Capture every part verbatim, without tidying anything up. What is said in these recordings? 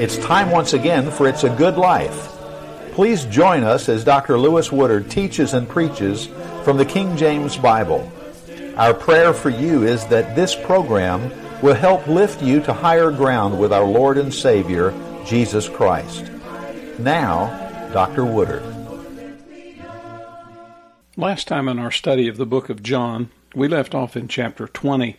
It's time once again for It's a Good Life. Please join us as Doctor Lewis Woodard teaches and preaches from the King James Bible. Our prayer for you is that this program will help lift you to higher ground with our Lord and Savior, Jesus Christ. Now, Doctor Woodard. Last time in our study of the book of John, we left off in chapter twenty.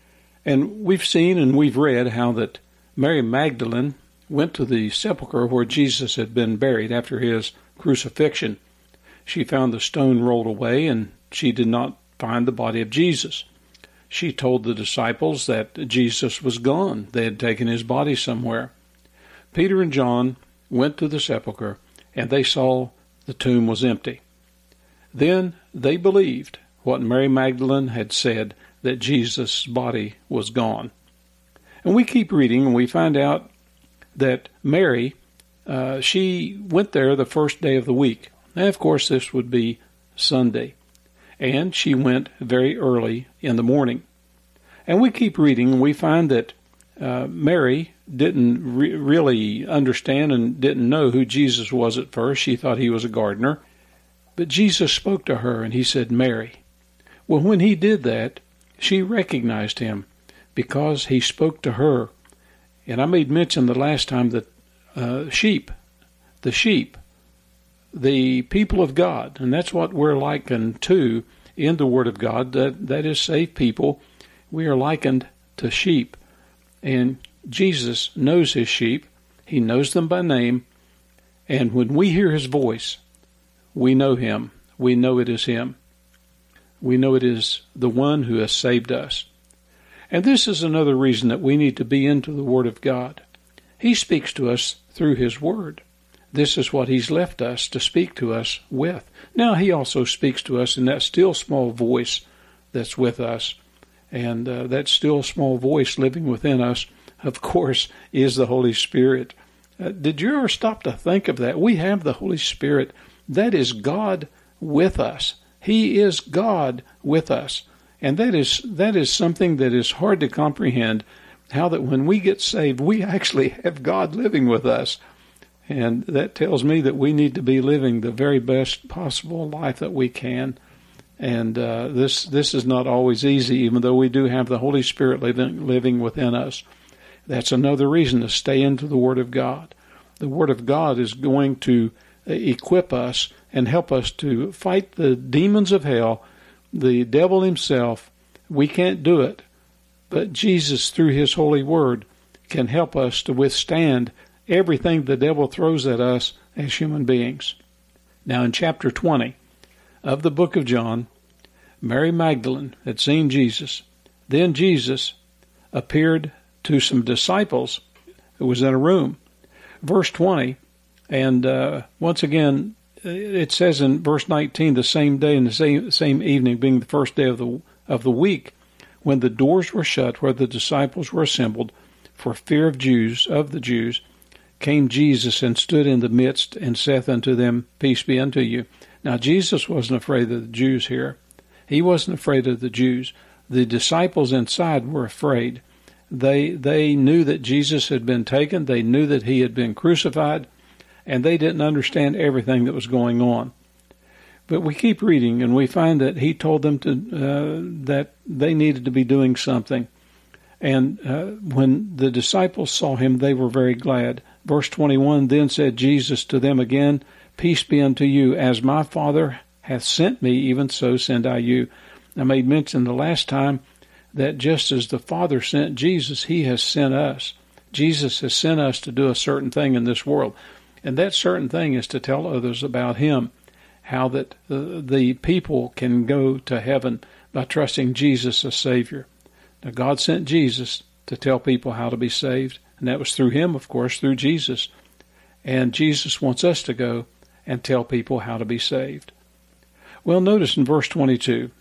And we've seen and we've read how that Mary Magdalene went to the sepulchre where Jesus had been buried after his crucifixion. She found the stone rolled away, and she did not find the body of Jesus. She told the disciples that Jesus was gone. They had taken his body somewhere. Peter and John went to the sepulchre, and they saw the tomb was empty. Then they believed what Mary Magdalene had said, that Jesus' body was gone. And we keep reading, and we find out that Mary, uh, she went there the first day of the week. And of course, this would be Sunday. And she went very early in the morning. And we keep reading, and we find that uh, Mary didn't re- really understand and didn't know who Jesus was at first. She thought he was a gardener. But Jesus spoke to her, and he said, Mary. Well, when he did that, she recognized him because he spoke to her. And I made mention the last time that uh, sheep, the sheep, the people of God, and that's what we're likened to in the Word of God, that, that is saved people. We are likened to sheep. And Jesus knows his sheep. He knows them by name. And when we hear his voice, we know him. We know it is him. We know it is the one who has saved us. And this is another reason that we need to be into the Word of God. He speaks to us through his Word. This is what he's left us to speak to us with. Now, he also speaks to us in that still small voice that's with us. And uh, that still small voice living within us, of course, is the Holy Spirit. Uh, did you ever stop to think of that? We have the Holy Spirit. That is God with us. He is God with us. And that is that is something that is hard to comprehend, how that when we get saved, we actually have God living with us. And that tells me that we need to be living the very best possible life that we can. And uh, this this is not always easy, even though we do have the Holy Spirit living, living within us. That's another reason to stay into the Word of God. The Word of God is going to equip us and help us to fight the demons of hell, the devil himself. We can't do it, but Jesus, through his holy word, can help us to withstand everything the devil throws at us as human beings. Now, in chapter twenty of the book of John, Mary Magdalene had seen Jesus. Then Jesus appeared to some disciples who was in a room. Verse twenty, and uh, once again, it says in verse nineteen, the same day and the same same evening, being the first day of the of the week, when the doors were shut where the disciples were assembled, for fear of Jews of the Jews, came Jesus and stood in the midst and saith unto them, Peace be unto you. Now Jesus wasn't afraid of the Jews here. He wasn't afraid of the Jews. The disciples inside were afraid. They they knew that Jesus had been taken. They knew that he had been crucified. And they didn't understand everything that was going on. But we keep reading, and we find that he told them to uh, that they needed to be doing something. And uh, when the disciples saw him, they were very glad. Verse twenty-one, then said Jesus to them again, Peace be unto you. As my Father hath sent me, even so send I you. I made mention the last time that just as the Father sent Jesus, he has sent us. Jesus has sent us to do a certain thing in this world. And that certain thing is to tell others about him, how that uh, the people can go to heaven by trusting Jesus as Savior. Now, God sent Jesus to tell people how to be saved, and that was through him, of course, through Jesus. And Jesus wants us to go and tell people how to be saved. Well, notice in verse twenty-two,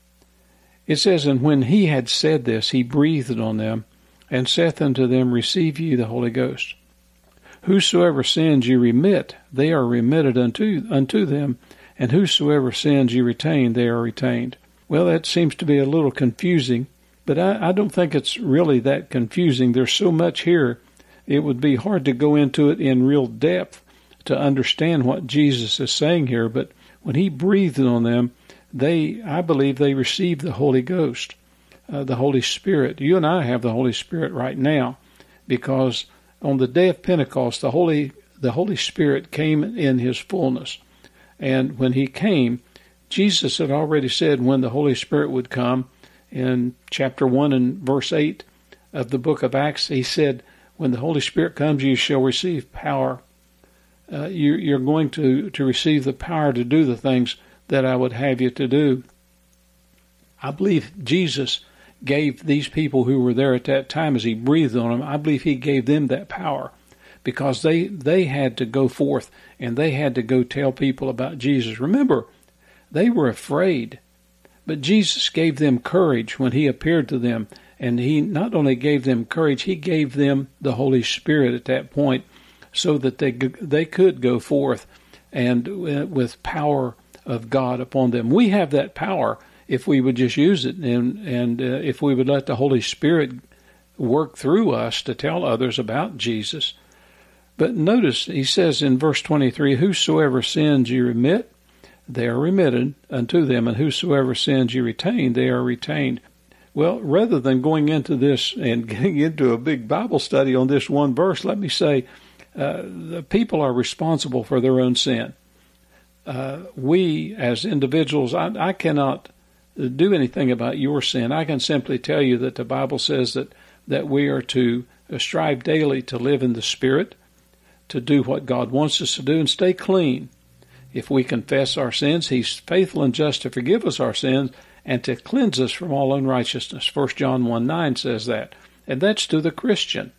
it says, And when he had said this, he breathed on them, and saith unto them, Receive ye the Holy Ghost. Whosoever sins ye remit, they are remitted unto unto them, and whosoever sins ye retain, they are retained. Well, that seems to be a little confusing, but I, I don't think it's really that confusing. There's so much here it would be hard to go into it in real depth to understand what Jesus is saying here. But when he breathed on them, they, I believe they received the Holy Ghost, uh, the Holy Spirit. You and I have the Holy Spirit right now, because on the day of Pentecost, the Holy, the Holy Spirit came in his fullness. And when he came, Jesus had already said when the Holy Spirit would come. In chapter one and verse eight of the book of Acts, he said, when the Holy Spirit comes, you shall receive power. Uh, you, you're going to, to receive the power to do the things that I would have you to do. I believe Jesus gave these people who were there at that time, as he breathed on them, I believe he gave them that power, because they, they had to go forth and they had to go tell people about Jesus. Remember, they were afraid, but Jesus gave them courage when he appeared to them. And he not only gave them courage, he gave them the Holy Spirit at that point, so that they they could go forth and uh, with power of God upon them. We have that power if we would just use it, and and uh, if we would let the Holy Spirit work through us to tell others about Jesus. But notice he says in verse twenty-three, whosoever sins you remit, they are remitted unto them, and whosoever sins you retain, they are retained. Well, rather than going into this and getting into a big Bible study on this one verse, let me say uh, the people are responsible for their own sin. Uh, we, as individuals, I, I cannot do anything about your sin. I can simply tell you that the Bible says that, that we are to strive daily to live in the Spirit, to do what God wants us to do, and stay clean. If we confess our sins, he's faithful and just to forgive us our sins and to cleanse us from all unrighteousness. First John one nine says that. And that's to the Christian.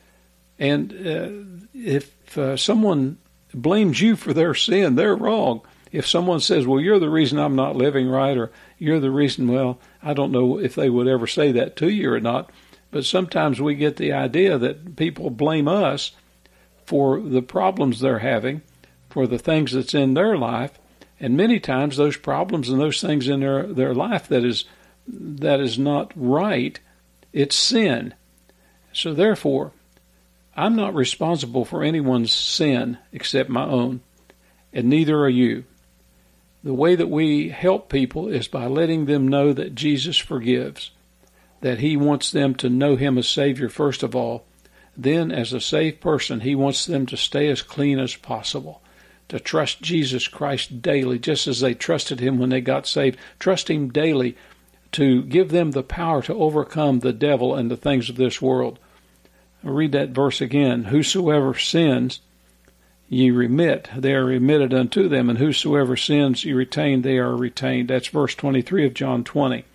And uh, if uh, someone blames you for their sin, they're wrong. If someone says, well, you're the reason I'm not living right, or you're the reason, well, I don't know if they would ever say that to you or not, but sometimes we get the idea that people blame us for the problems they're having, for the things that's in their life. And many times those problems and those things in their, their life that is that is not right, it's sin. So therefore, I'm not responsible for anyone's sin except my own, and neither are you. The way that we help people is by letting them know that Jesus forgives, that he wants them to know him as Savior first of all. Then, as a saved person, he wants them to stay as clean as possible, to trust Jesus Christ daily, just as they trusted him when they got saved. Trust him daily to give them the power to overcome the devil and the things of this world. I'll read that verse again. Whosoever sins, ye remit, they are remitted unto them, and whosoever sins ye retain, they are retained. That's verse twenty-three of John twenty.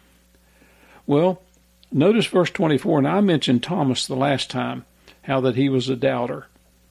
Well, notice verse twenty-four, and I mentioned Thomas the last time, how that he was a doubter.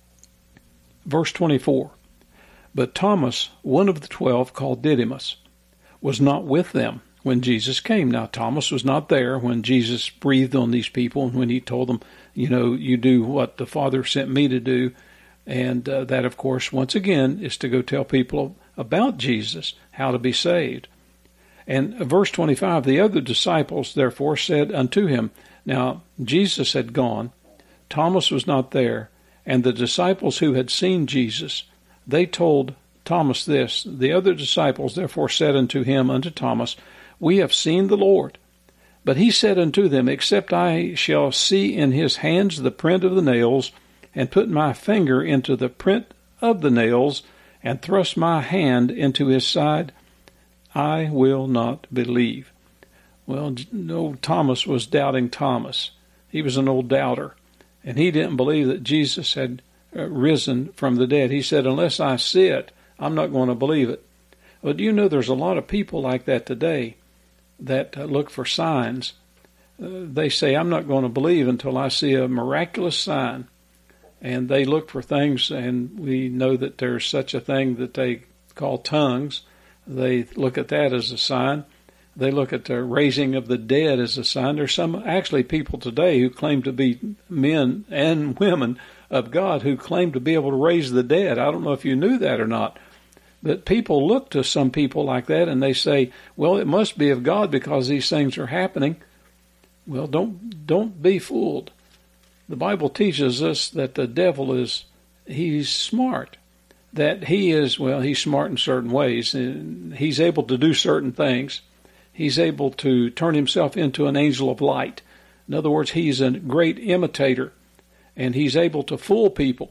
Verse twenty-four. But Thomas, one of the twelve, called Didymus, was not with them when Jesus came. Now, Thomas was not there when Jesus breathed on these people and when he told them, you know, you do what the Father sent me to do. And uh, that, of course, once again, is to go tell people about Jesus, how to be saved. And verse twenty-five, the other disciples, therefore, said unto him, now, Jesus had gone, Thomas was not there, and the disciples who had seen Jesus, they told Thomas this. The other disciples therefore said unto him, unto Thomas, we have seen the Lord. But he said unto them, except I shall see in his hands the print of the nails, and put my finger into the print of the nails, and thrust my hand into his side, I will not believe. Well, old Thomas was doubting Thomas. He was an old doubter, and he didn't believe that Jesus had risen from the dead. He said, unless I see it, I'm not going to believe it. Well, do you know there's a lot of people like that today that uh, look for signs? Uh, they say, I'm not going to believe until I see a miraculous sign. And they look for things, and we know that there's such a thing that they call tongues. They look at that as a sign. They look at the raising of the dead as a sign. There's some actually people today who claim to be men and women of God who claim to be able to raise the dead. I don't know if you knew that or not. But people look to some people like that and they say, well, it must be of God because these things are happening. Well, don't don't be fooled. The Bible teaches us that the devil is, he's smart. That he is, well, he's smart in certain ways. And he's able to do certain things. He's able to turn himself into an angel of light. In other words, he's a great imitator, and he's able to fool people.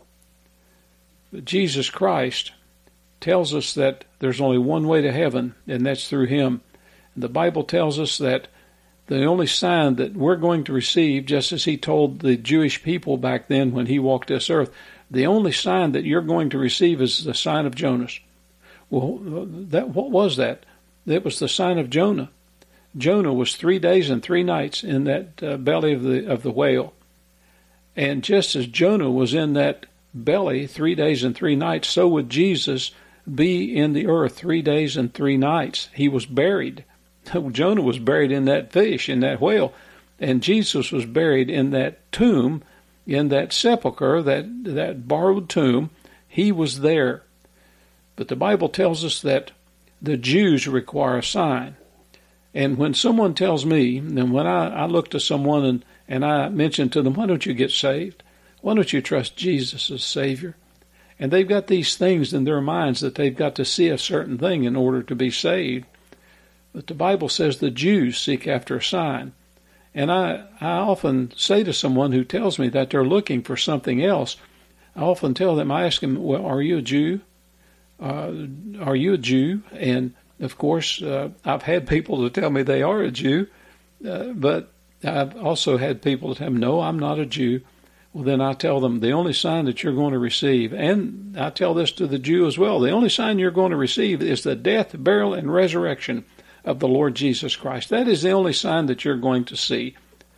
But Jesus Christ tells us that there's only one way to heaven, and that's through him. And the Bible tells us that the only sign that we're going to receive, just as he told the Jewish people back then when he walked this earth, the only sign that you're going to receive is the sign of Jonas. Well, that what was that? That was the sign of Jonah. Jonah was three days and three nights in that uh, belly of the of the whale. And just as Jonah was in that belly three days and three nights, so would Jesus be in the earth three days and three nights. He was buried. Jonah was buried in that fish, in that whale, and Jesus was buried in that tomb, in that sepulcher, that, that borrowed tomb. He was there. But the Bible tells us that the Jews require a sign. And when someone tells me, and when I, I look to someone and, and I mention to them, why don't you get saved? Why don't you trust Jesus as Savior? And they've got these things in their minds that they've got to see a certain thing in order to be saved. But the Bible says the Jews seek after a sign. And I, I often say to someone who tells me that they're looking for something else, I often tell them, I ask them, well, are you a Jew? Uh, are you a Jew? And, of course, uh, I've had people to tell me they are a Jew, uh, but I've also had people to tell me, no, I'm not a Jew. Well, then I tell them the only sign that you're going to receive, and I tell this to the Jew as well, the only sign you're going to receive is the death, burial, and resurrection of the Lord Jesus Christ. That is the only sign that you're going to see.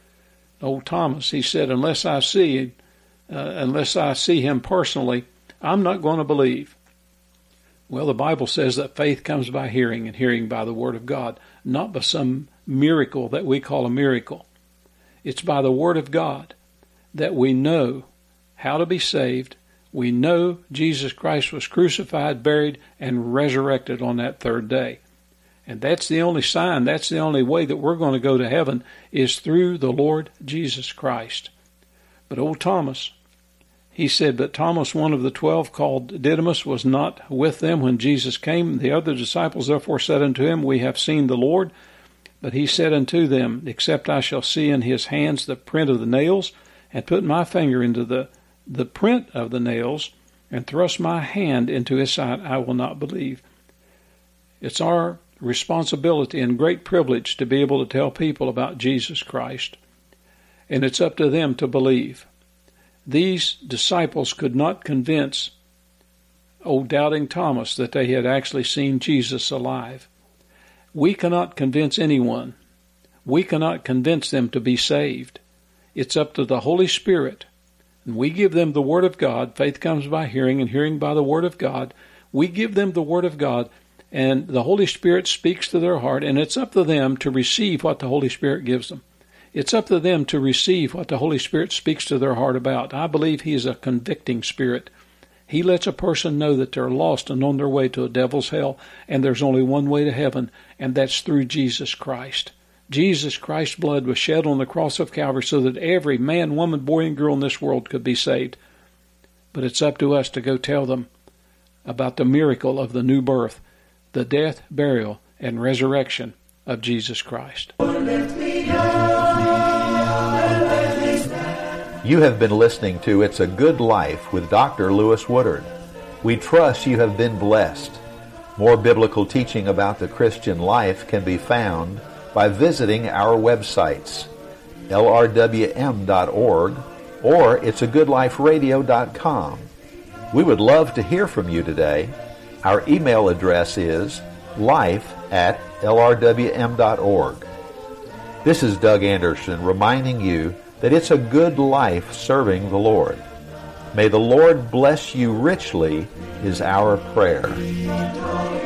Old Thomas, he said, unless I see, uh, unless I see him personally, I'm not going to believe. Well, the Bible says that faith comes by hearing, and hearing by the Word of God, not by some miracle that we call a miracle. It's by the Word of God that we know how to be saved. We know Jesus Christ was crucified, buried, and resurrected on that third day. And that's the only sign, that's the only way that we're going to go to heaven, is through the Lord Jesus Christ. But old Thomas, he said, but Thomas, one of the twelve, called Didymus, was not with them when Jesus came. The other disciples therefore said unto him, we have seen the Lord. But he said unto them, except I shall see in his hands the print of the nails, and put my finger into the, the print of the nails, and thrust my hand into his side, I will not believe. It's our responsibility and great privilege to be able to tell people about Jesus Christ. And it's up to them to believe. These disciples could not convince old doubting Thomas that they had actually seen Jesus alive. We cannot convince anyone. We cannot convince them to be saved. It's up to the Holy Spirit. And we give them the Word of God. Faith comes by hearing, and hearing by the Word of God. We give them the Word of God, and the Holy Spirit speaks to their heart, and it's up to them to receive what the Holy Spirit gives them. It's up to them to receive what the Holy Spirit speaks to their heart about. I believe He is a convicting Spirit. He lets a person know that they're lost and on their way to a devil's hell, and there's only one way to heaven, and that's through Jesus Christ. Jesus Christ's blood was shed on the cross of Calvary so that every man, woman, boy, and girl in this world could be saved. But it's up to us to go tell them about the miracle of the new birth, the death, burial, and resurrection of Jesus Christ. You have been listening to It's a Good Life with Doctor Lewis Woodard. We trust you have been blessed. More biblical teaching about the Christian life can be found by visiting our websites, L R W M dot org or it's a good life radio dot com. We would love to hear from you today. Our email address is life at L R W M dot org. This is Doug Anderson reminding you that it's a good life serving the Lord. May the Lord bless you richly is our prayer.